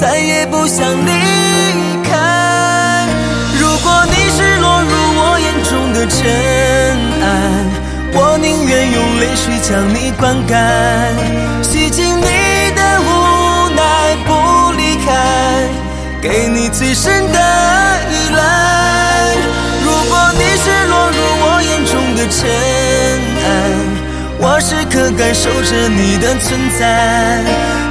再也不想离开。如果你是落入我眼中的尘埃，我宁愿用泪水将你灌溉，洗净你的无奈，不离开，给你最深的依赖。如果你是落入我眼中的尘埃，我时刻感受着你的存在，